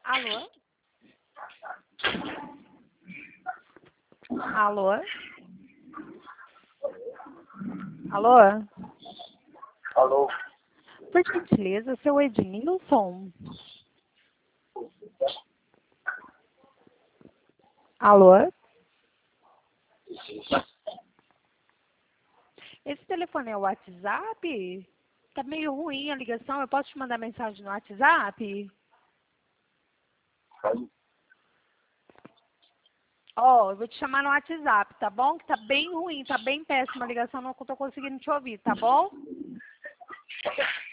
Alô? Alô? Alô? Alô? Por gentileza, seu Ednilson? Alô? Esse telefone é o WhatsApp? Tá meio ruim a ligação. Eu posso te mandar mensagem no WhatsApp? Ó, eu vou te chamar no WhatsApp, tá bom? Que tá bem ruim, tá bem péssima a ligação, não tô conseguindo te ouvir, tá bom?